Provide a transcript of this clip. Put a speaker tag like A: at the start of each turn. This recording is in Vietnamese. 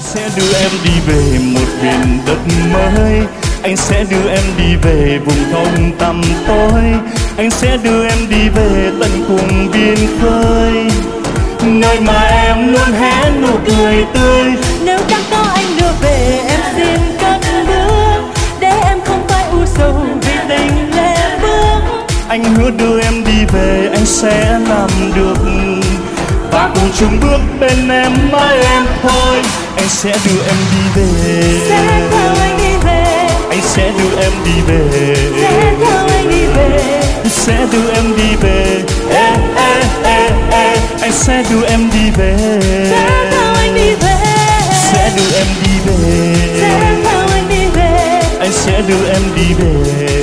A: sẽ đưa em đi về một miền đất mới. Anh sẽ đưa em đi về vùng không tăm tối. Anh sẽ đưa em đi về tận cùng biên khơi, nơi mà em luôn hé nụ cười tươi.
B: Nếu đã có anh đưa về em xin cất bước, để em không phải u sầu vì tình lệ bước.
A: Anh hứa đưa em đi về, anh sẽ làm được, và cùng chung bước bên em mãi em thôi. Anh sẽ đưa em đi về,
B: sẽ theo anh đi về.
A: Anh sẽ đưa em đi về,
B: sẽ theo anh đi về.
A: Sẽ đưa em đi về, ê, ê, ê, ê. Anh sẽ đưa em đi về,
B: sẽ theo anh đi về.
A: Sẽ đưa em đi về,
B: sẽ theo anh đi về.
A: Anh sẽ đưa em đi về.